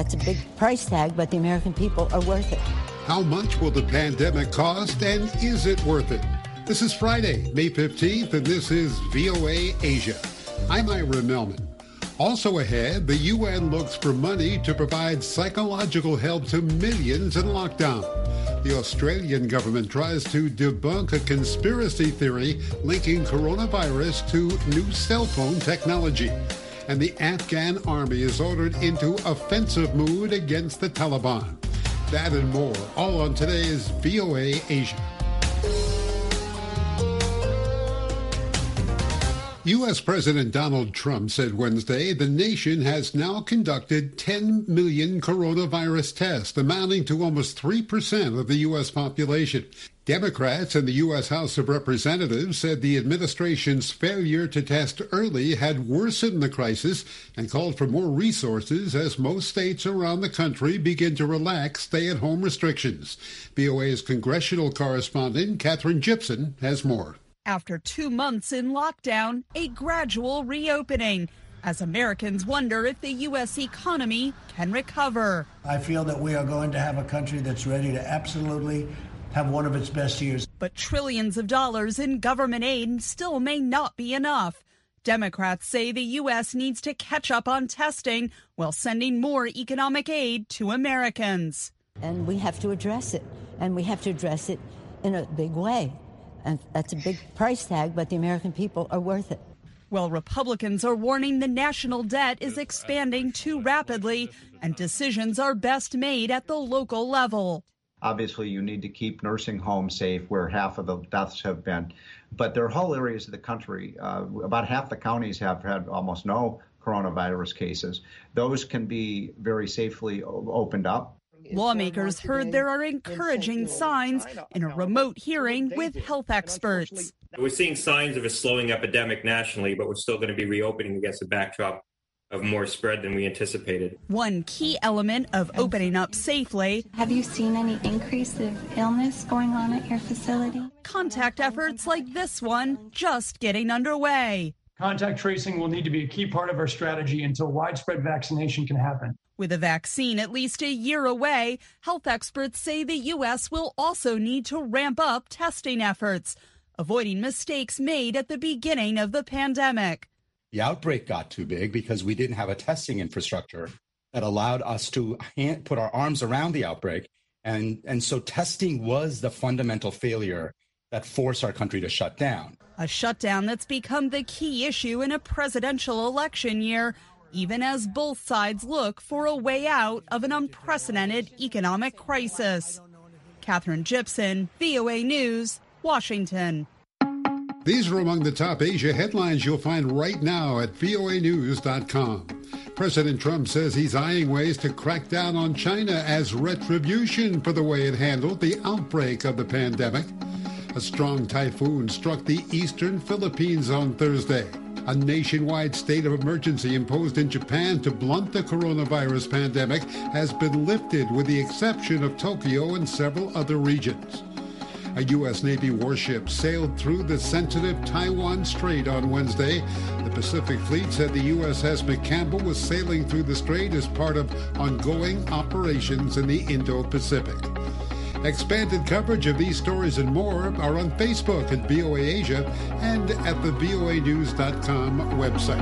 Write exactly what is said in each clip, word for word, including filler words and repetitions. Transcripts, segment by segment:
that's a big price tag, but the American people are worth it. How much will the pandemic cost, and is it worth it? This is Friday, May fifteenth, and this is V O A Asia. I'm Ira Melman. Also ahead, the U N looks for money to provide psychological help to millions in lockdown. The Australian government tries to debunk a conspiracy theory linking coronavirus to new cell phone technology. And the Afghan army is ordered into offensive mood against the Taliban. That and more, all on today's V O A Asia. U S. President Donald Trump said Wednesday the nation has now conducted ten million coronavirus tests, amounting to almost three percent of the U S population. Democrats in the U S. House of Representatives said the administration's failure to test early had worsened the crisis and called for more resources as most states around the country begin to relax stay-at-home restrictions. V O A's congressional correspondent Katherine Gibson has more. After two months in lockdown, a gradual reopening as Americans wonder if the U S economy can recover. I feel that we are going to have a country that's ready to absolutely have one of its best years. But trillions of dollars in government aid still may not be enough. Democrats say the U S needs to catch up on testing while sending more economic aid to Americans. And we have to address it, and we have to address it in a big way. And that's a big price tag, but the American people are worth it. Well, Republicans are warning the national debt is expanding too rapidly and decisions are best made at the local level. Obviously, you need to keep nursing homes safe where half of the deaths have been. But there are whole areas of the country, uh, about half the counties have had almost no coronavirus cases. Those can be very safely opened up. Lawmakers heard there are encouraging signs in a remote hearing with health experts. We're seeing signs of a slowing epidemic nationally, but we're still going to be reopening against a backdrop of more spread than we anticipated. One key element of opening up safely. Have you seen any increase of illness going on at your facility? Contact efforts like this one just getting underway. Contact tracing will need to be a key part of our strategy until widespread vaccination can happen. With a vaccine at least a year away, health experts say the U S will also need to ramp up testing efforts, avoiding mistakes made at the beginning of the pandemic. The outbreak got too big because we didn't have a testing infrastructure that allowed us to hand, put our arms around the outbreak. And, and so testing was the fundamental failure that forced our country to shut down. A shutdown that's become the key issue in a presidential election year, even as both sides look for a way out of an unprecedented economic crisis. Katherine Gibson, V O A News, Washington. These are among the top Asia headlines you'll find right now at V O A news dot com. President Trump says he's eyeing ways to crack down on China as retribution for the way it handled the outbreak of the pandemic. A strong typhoon struck the eastern Philippines on Thursday. A nationwide state of emergency imposed in Japan to blunt the coronavirus pandemic has been lifted with the exception of Tokyo and several other regions. A U S. Navy warship sailed through the sensitive Taiwan Strait on Wednesday. The Pacific Fleet said the U S S McCampbell was sailing through the strait as part of ongoing operations in the Indo-Pacific. Expanded coverage of these stories and more are on Facebook at V O A Asia and at the V O A news dot com website.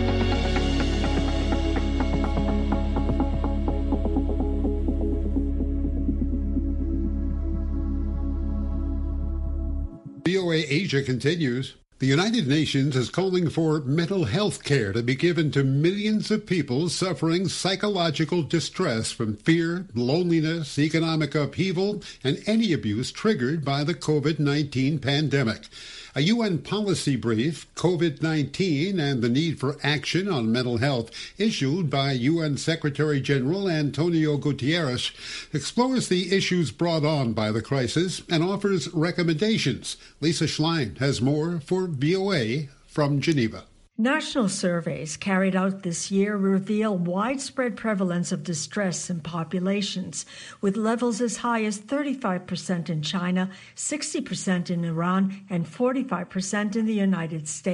V O A Asia continues. The United Nations is calling for mental health care to be given to millions of people suffering psychological distress from fear, loneliness, economic upheaval, and any abuse triggered by the COVID nineteen pandemic. A U N policy brief, COVID nineteen and the Need for Action on Mental Health, issued by U N Secretary General Antonio Guterres, explores the issues brought on by the crisis and offers recommendations. Lisa Schlein has more for V O A from Geneva. National surveys carried out this year reveal widespread prevalence of distress in populations, with levels as high as thirty-five percent in China, sixty percent in Iran, and forty-five percent in the United States.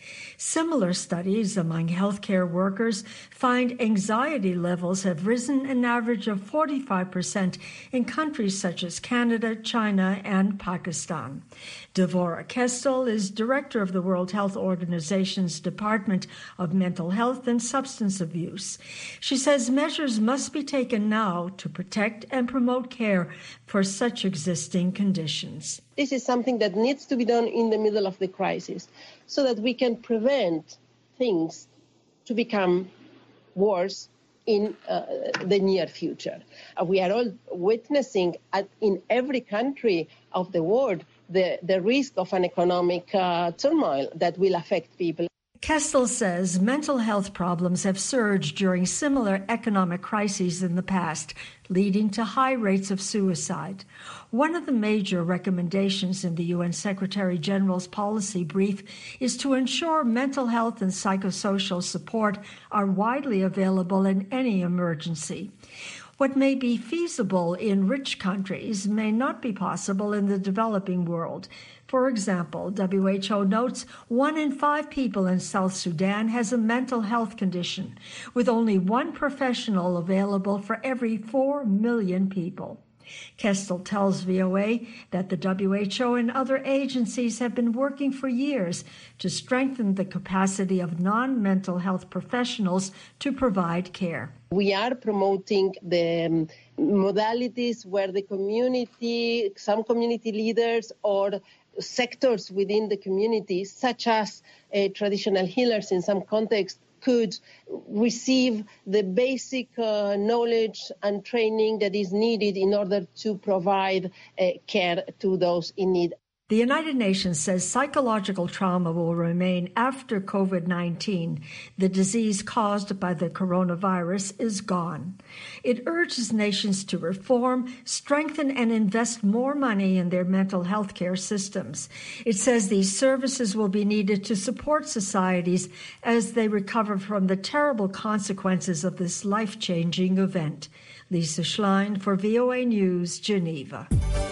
Similar studies among healthcare workers find anxiety levels have risen an average of forty-five percent in countries such as Canada, China, and Pakistan. Devorah Kestel is director of the World Health Organization's Department of Mental Health and Substance Abuse. She says measures must be taken now to protect and promote care for such existing conditions. This is something that needs to be done in the middle of the crisis so that we can prevent things to become worse in uh, the near future. Uh, we are all witnessing at, in every country of the world the, the risk of an economic uh, turmoil that will affect people. Kestel says mental health problems have surged during similar economic crises in the past, leading to high rates of suicide. One of the major recommendations in the U N Secretary General's policy brief is to ensure mental health and psychosocial support are widely available in any emergency. What may be feasible in rich countries may not be possible in the developing world. For example, W H O notes one in five people in South Sudan has a mental health condition, with only one professional available for every four million people. Kestel tells V O A that the W H O and other agencies have been working for years to strengthen the capacity of non-mental health professionals to provide care. We are promoting the um, modalities where the community, some community leaders or sectors within the community, such as uh, traditional healers in some contexts, could receive the basic uh, knowledge and training that is needed in order to provide uh, care to those in need. The United Nations says psychological trauma will remain after COVID nineteen. The disease caused by the coronavirus is gone. It urges nations to reform, strengthen, and invest more money in their mental health care systems. It says these services will be needed to support societies as they recover from the terrible consequences of this life-changing event. Lisa Schlein for V O A News, Geneva.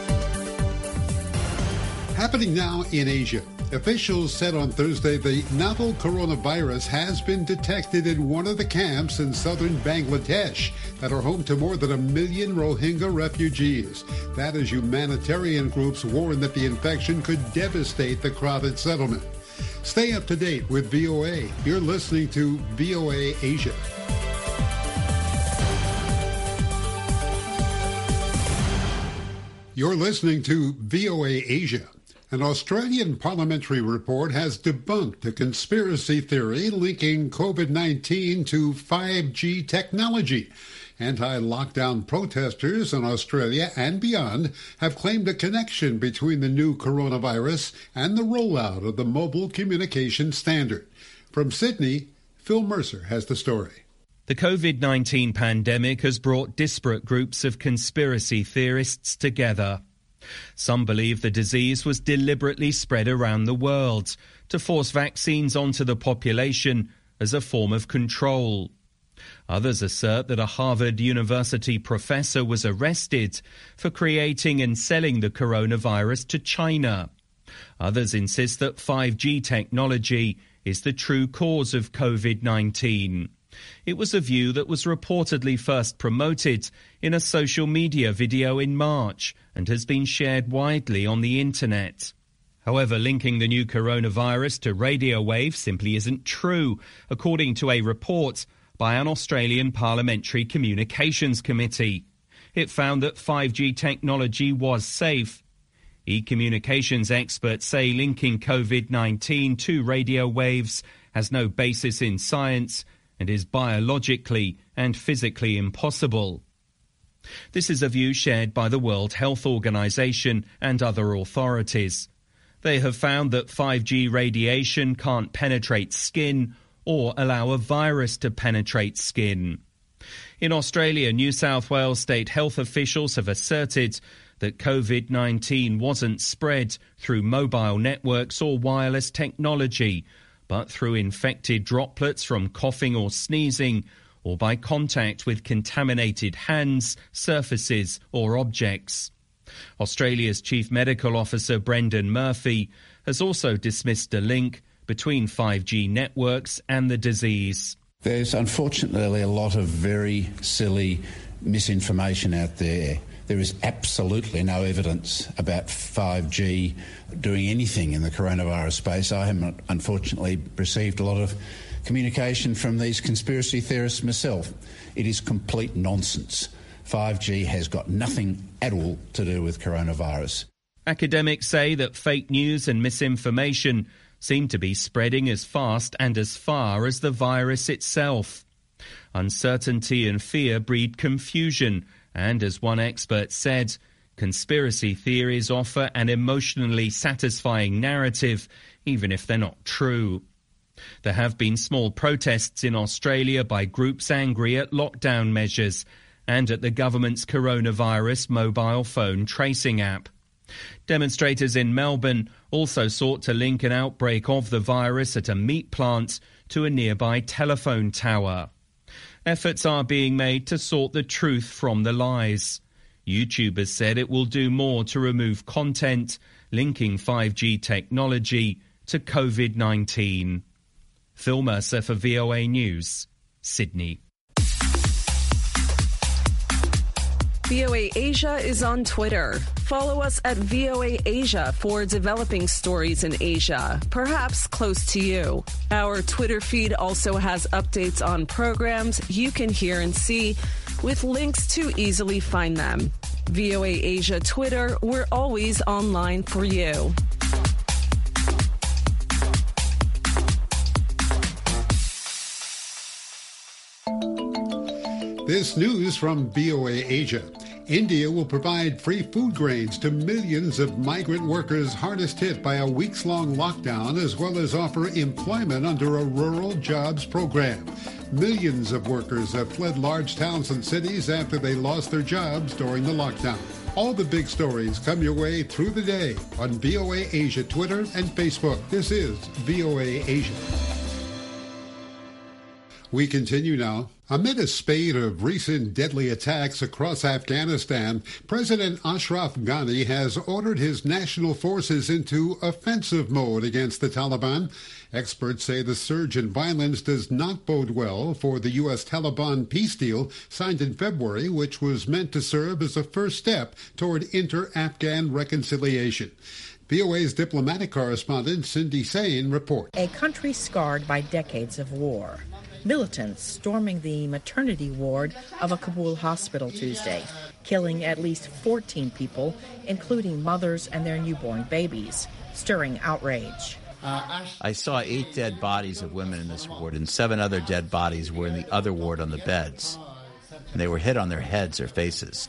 Happening now in Asia. Officials said on Thursday the novel coronavirus has been detected in one of the camps in southern Bangladesh that are home to more than a million Rohingya refugees. That is, humanitarian groups warn that the infection could devastate the crowded settlement. Stay up to date with V O A. You're listening to V O A Asia. You're listening to V O A Asia. An Australian parliamentary report has debunked a conspiracy theory linking COVID nineteen to five G technology. Anti-lockdown protesters in Australia and beyond have claimed a connection between the new coronavirus and the rollout of the mobile communication standard. From Sydney, Phil Mercer has the story. The COVID nineteen pandemic has brought disparate groups of conspiracy theorists together. Some believe the disease was deliberately spread around the world to force vaccines onto the population as a form of control. Others assert that a Harvard University professor was arrested for creating and selling the coronavirus to China. Others insist that five G technology is the true cause of COVID nineteen. It was a view that was reportedly first promoted in a social media video in March and has been shared widely on the internet. However, linking the new coronavirus to radio waves simply isn't true, according to a report by an Australian Parliamentary Communications Committee. It found that five G technology was safe. E-communications experts say linking COVID nineteen to radio waves has no basis in science and is biologically and physically impossible. This is a view shared by the World Health Organization and other authorities. They have found that five G radiation can't penetrate skin or allow a virus to penetrate skin. In Australia, New South Wales state health officials have asserted that COVID nineteen wasn't spread through mobile networks or wireless technology, but through infected droplets from coughing or sneezing, or by contact with contaminated hands, surfaces or objects. Australia's Chief Medical Officer Brendan Murphy has also dismissed a link between five G networks and the disease. There's unfortunately a lot of very silly misinformation out there. There is absolutely no evidence about five G doing anything in the coronavirus space. I haven't, unfortunately, received a lot of communication from these conspiracy theorists myself. It is complete nonsense. five G has got nothing at all to do with coronavirus. Academics say that fake news and misinformation seem to be spreading as fast and as far as the virus itself. Uncertainty and fear breed confusion, and as one expert said, conspiracy theories offer an emotionally satisfying narrative, even if they're not true. There have been small protests in Australia by groups angry at lockdown measures and at the government's coronavirus mobile phone tracing app. Demonstrators in Melbourne also sought to link an outbreak of the virus at a meat plant to a nearby telephone tower. Efforts are being made to sort the truth from the lies. YouTube has said it will do more to remove content linking five G technology to COVID nineteen. Phil Mercer for V O A News, Sydney. V O A Asia is on Twitter. Follow us at V O A Asia for developing stories in Asia, perhaps close to you. Our Twitter feed also has updates on programs you can hear and see, with links to easily find them. V O A Asia Twitter, we're always online for you. This news from V O A Asia. India will provide free food grains to millions of migrant workers hardest hit by a weeks-long lockdown, as well as offer employment under a rural jobs program. Millions of workers have fled large towns and cities after they lost their jobs during the lockdown. All the big stories come your way through the day on V O A Asia Twitter and Facebook. This is V O A Asia. We continue now. Amid a spate of recent deadly attacks across Afghanistan, President Ashraf Ghani has ordered his national forces into offensive mode against the Taliban. Experts say the surge in violence does not bode well for the U S Taliban peace deal signed in February, which was meant to serve as a first step toward inter-Afghan reconciliation. V O A's diplomatic correspondent Cindy Sain reports. A country scarred by decades of war. Militants storming the maternity ward of a Kabul hospital Tuesday, killing at least fourteen people, including mothers and their newborn babies, stirring outrage. I saw eight dead bodies of women in this ward, and seven other dead bodies were in the other ward on the beds. And they were hit on their heads or faces.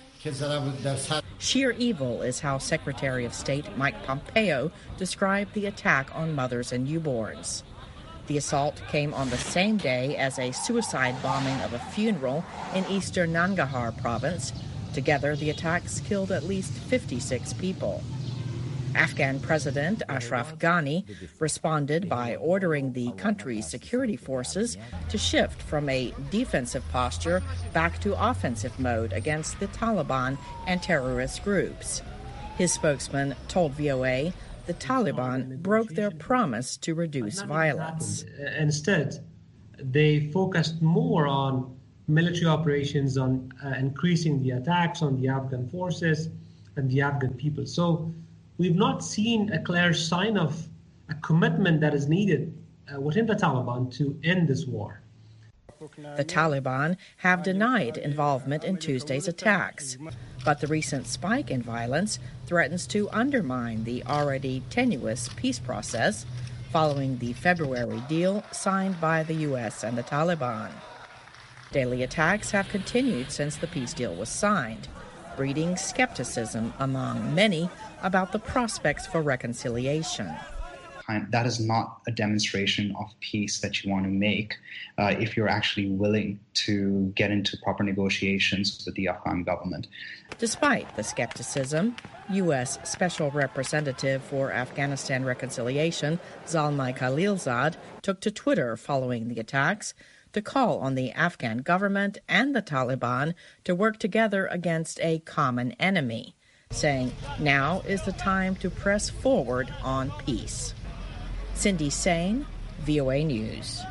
Sheer evil is how Secretary of State Mike Pompeo described the attack on mothers and newborns. The assault came on the same day as a suicide bombing of a funeral in eastern Nangarhar province. Together, the attacks killed at least fifty-six people. Afghan President Ashraf Ghani responded by ordering the country's security forces to shift from a defensive posture back to offensive mode against the Taliban and terrorist groups. His spokesman told V O A the Taliban broke their promise to reduce violence. Instead, they focused more on military operations, on uh, increasing the attacks on the Afghan forces and the Afghan people. So we've not seen a clear sign of a commitment that is needed uh, within the Taliban to end this war. The Taliban have denied involvement in Tuesday's attacks, but the recent spike in violence threatens to undermine the already tenuous peace process following the February deal signed by the U S and the Taliban. Daily attacks have continued since the peace deal was signed, breeding skepticism among many about the prospects for reconciliation. That is not a demonstration of peace that you want to make uh, if you're actually willing to get into proper negotiations with the Afghan government. Despite the skepticism, U S Special Representative for Afghanistan Reconciliation Zalmay Khalilzad took to Twitter following the attacks to call on the Afghan government and the Taliban to work together against a common enemy, saying now is the time to press forward on peace. Cindy Sain, V O A News.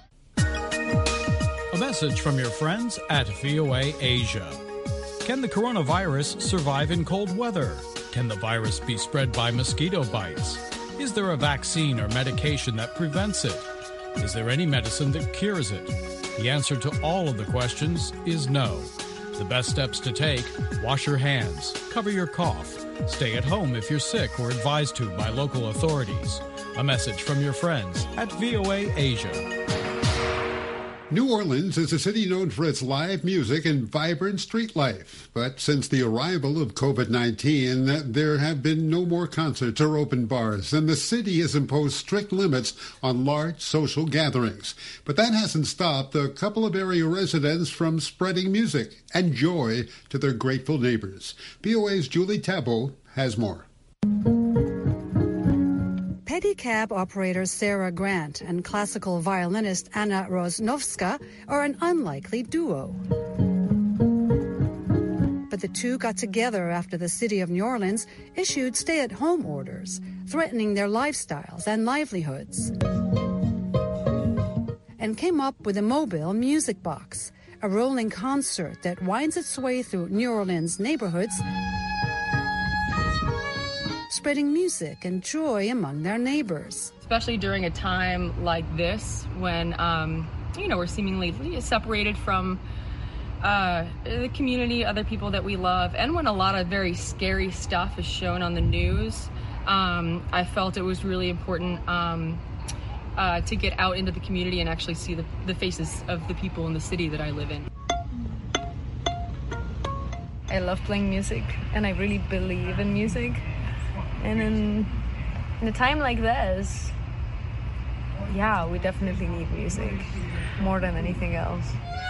A message from your friends at V O A Asia. Can the coronavirus survive in cold weather? Can the virus be spread by mosquito bites? Is there a vaccine or medication that prevents it? Is there any medicine that cures it? The answer to all of the questions is no. The best steps to take: wash your hands, cover your cough, stay at home if you're sick or advised to by local authorities. A message from your friends at V O A Asia. New Orleans is a city known for its live music and vibrant street life. But since the arrival of COVID nineteen, there have been no more concerts or open bars, and the city has imposed strict limits on large social gatherings. But that hasn't stopped a couple of area residents from spreading music and joy to their grateful neighbors. V O A's Julie Tabo has more. Pedicab operator Sarah Grant and classical violinist Anna Rosnovska are an unlikely duo. But the two got together after the city of New Orleans issued stay-at-home orders, threatening their lifestyles and livelihoods, and came up with a mobile music box, a rolling concert that winds its way through New Orleans neighborhoods, spreading music and joy among their neighbors. Especially during a time like this when, um, you know, we're seemingly separated from uh, the community, other people that we love, and when a lot of very scary stuff is shown on the news. Um, I felt it was really important um, uh, to get out into the community and actually see the, the faces of the people in the city that I live in. I love playing music, and I really believe in music. And in, in a time like this, yeah, we definitely need music more than anything else.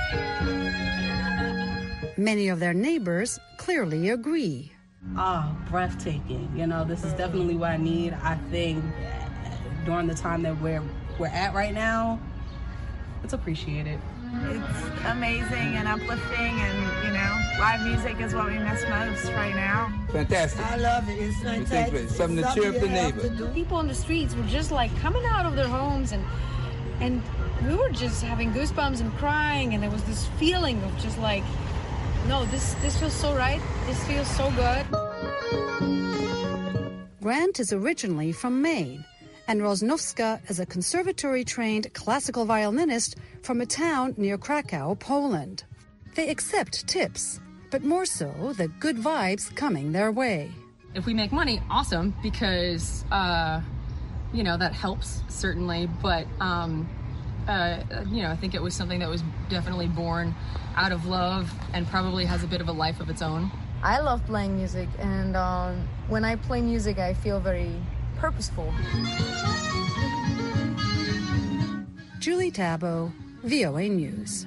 Many of their neighbors clearly agree. Ah, oh, breathtaking. You know, this is definitely what I need. I think during the time that we're we're at right now, it's appreciated. It's amazing and uplifting, and, you know, live music is what we miss most right now. Fantastic. I love it. It's fantastic. It's something to cheer up the neighbor. People on the streets were just like coming out of their homes, and and we were just having goosebumps and crying, and there was this feeling of just like, no, this, this feels so right. This feels so good. Grant is originally from Maine, and Rosnovska is a conservatory-trained classical violinist from a town near Krakow, Poland. They accept tips, but more so the good vibes coming their way. If we make money, awesome, because, uh, you know, that helps, certainly. But, um, uh, you know, I think it was something that was definitely born out of love and probably has a bit of a life of its own. I love playing music, and um, when I play music, I feel very purposeful. Julie Tabo, V O A News.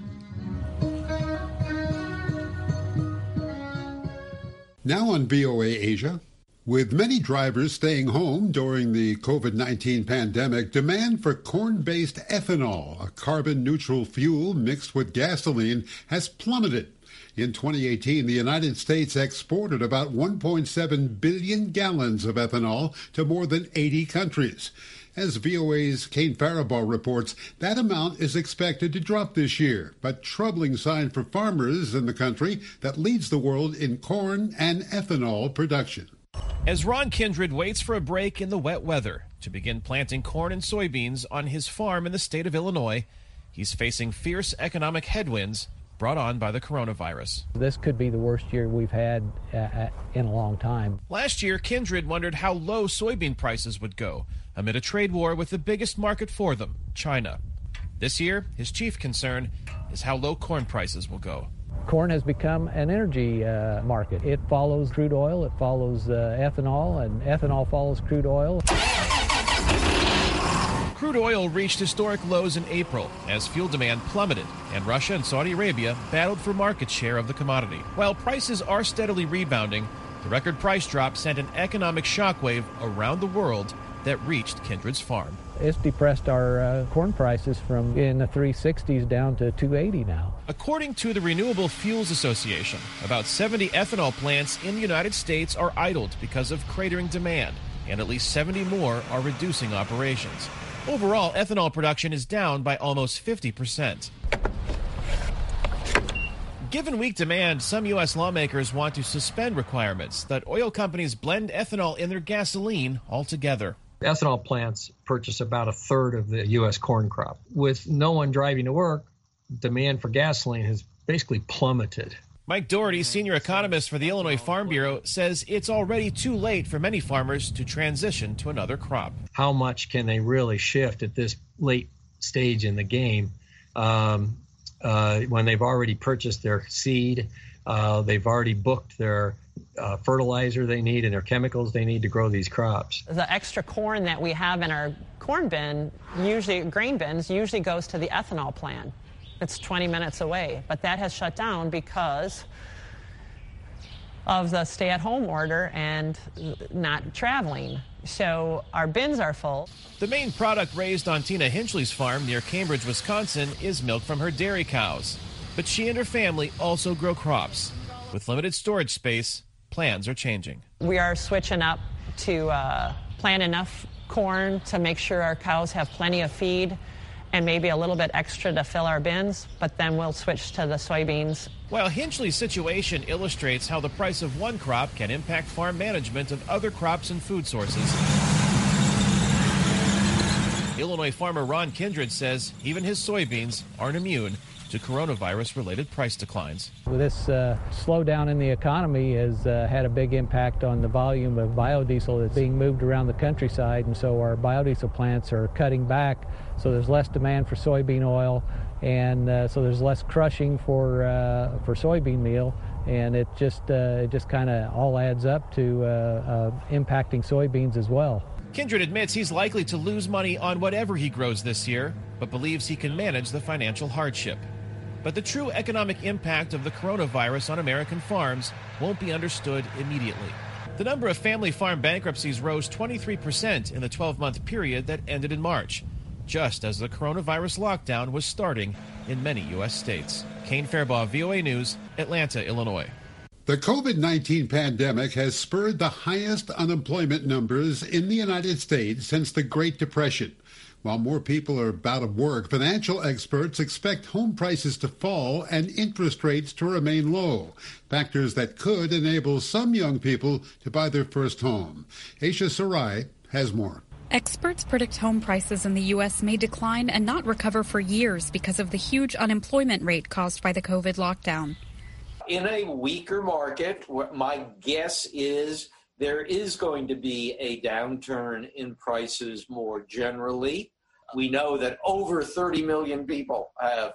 Now on V O A Asia, with many drivers staying home during the COVID nineteen pandemic, demand for corn-based ethanol, a carbon-neutral fuel mixed with gasoline, has plummeted. In twenty eighteen, the United States exported about one point seven billion gallons of ethanol to more than eighty countries. As V O A's Kane Faribault reports, that amount is expected to drop this year, but troubling sign for farmers in the country that leads the world in corn and ethanol production. As Ron Kindred waits for a break in the wet weather to begin planting corn and soybeans on his farm in the state of Illinois, he's facing fierce economic headwinds brought on by the coronavirus. This could be the worst year we've had uh, in a long time. Last year, Kindred wondered how low soybean prices would go amid a trade war with the biggest market for them, China. This year, his chief concern is how low corn prices will go. Corn has become an energy uh, market. It follows crude oil, it follows uh, ethanol, and ethanol follows crude oil. Crude oil reached historic lows in April as fuel demand plummeted, and Russia and Saudi Arabia battled for market share of the commodity. While prices are steadily rebounding, the record price drop sent an economic shockwave around the world that reached Kindred's farm. It's depressed our uh, corn prices from in the three sixties down to two eighty now. According to the Renewable Fuels Association, about seventy ethanol plants in the United States are idled because of cratering demand, and at least seventy more are reducing operations. Overall, ethanol production is down by almost fifty percent. Given weak demand, some U S lawmakers want to suspend requirements that oil companies blend ethanol in their gasoline altogether. Ethanol plants purchase about a third of the U S corn crop. With no one driving to work, demand for gasoline has basically plummeted. Mike Doherty, senior economist for the Illinois Farm Bureau, says it's already too late for many farmers to transition to another crop. How much can they really shift at this late stage in the game um, uh, when they've already purchased their seed, uh, they've already booked their uh, fertilizer they need and their chemicals they need to grow these crops? The extra corn that we have in our corn bin, usually grain bins, usually goes to the ethanol plant. It's twenty minutes away, but that has shut down because of the stay-at-home order and not traveling. So our bins are full. The main product raised on Tina Hinchley's farm near Cambridge, Wisconsin, is milk from her dairy cows. But she and her family also grow crops. With limited storage space, plans are changing. We are switching up to uh, plant enough corn to make sure our cows have plenty of feed and maybe a little bit extra to fill our bins, but then we'll switch to the soybeans. While Hinchley's situation illustrates how the price of one crop can impact farm management of other crops and food sources, Illinois farmer Ron Kindred says even his soybeans aren't immune to coronavirus-related price declines. This uh, slowdown in the economy has uh, had a big impact on the volume of biodiesel that's being moved around the countryside, and so our biodiesel plants are cutting back, so there's less demand for soybean oil, and uh, so there's less crushing for uh, for soybean meal, and it just uh, it just kind of all adds up to uh, uh, impacting soybeans as well. Kindred admits he's likely to lose money on whatever he grows this year, but believes he can manage the financial hardship. But the true economic impact of the coronavirus on American farms won't be understood immediately. The number of family farm bankruptcies rose twenty-three percent in the twelve-month period that ended in March, just as the coronavirus lockdown was starting in many U S states. Kane Fairbaugh, V O A News, Atlanta, Illinois. The COVID nineteen pandemic has spurred the highest unemployment numbers in the United States since the Great Depression. While more people are out of work, financial experts expect home prices to fall and interest rates to remain low, factors that could enable some young people to buy their first home. Aisha Sarai has more. Experts predict home prices in the U S may decline and not recover for years because of the huge unemployment rate caused by the COVID lockdown. In a weaker market, my guess is there is going to be a downturn in prices more generally. We know that over thirty million people have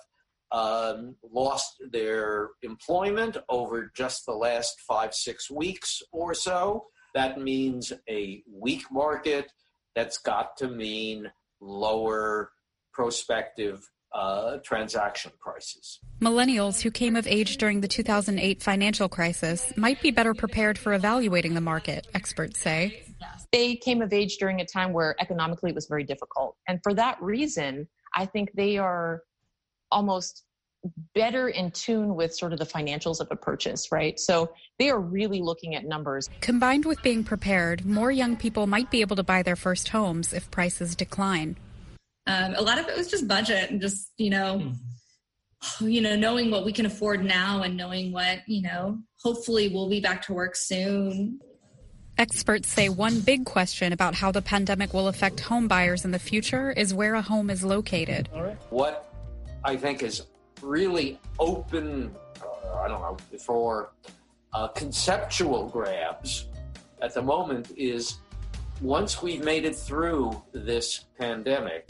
um, lost their employment over just the last five, six weeks or so. That means a weak market. That's got to mean lower prospective uh, transaction prices. Millennials who came of age during the two thousand eight financial crisis might be better prepared for evaluating the market, experts say. They came of age during a time where economically it was very difficult. And for that reason, I think they are almost better in tune with sort of the financials of a purchase, right? So they are really looking at numbers. Combined with being prepared, more young people might be able to buy their first homes if prices decline. Um, a lot of it was just budget and just, you know, mm-hmm. you know, knowing what we can afford now and knowing what, you know, hopefully we'll be back to work soon. Experts say one big question about how the pandemic will affect home buyers in the future is where a home is located. What I think is really open, uh, I don't know, for uh, conceptual grabs at the moment is once we've made it through this pandemic,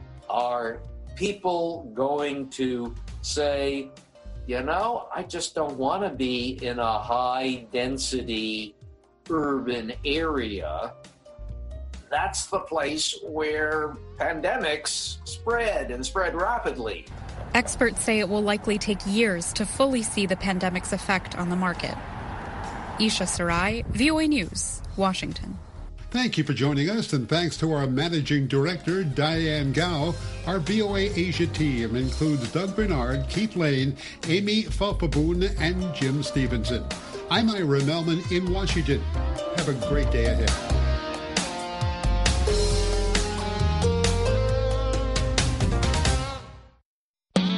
are people going to say, you know, I just don't want to be in a high density urban area? That's the place where pandemics spread and spread rapidly. Experts say it will likely take years to fully see the pandemic's effect on the market. Isha Sarai, V O A News, Washington. Thank you for joining us, and thanks to our Managing Director, Diane Gao. Our V O A Asia team includes Doug Bernard, Keith Lane, Amy Falpaboon, and Jim Stevenson. I'm Ira Melman in Washington. Have a great day ahead.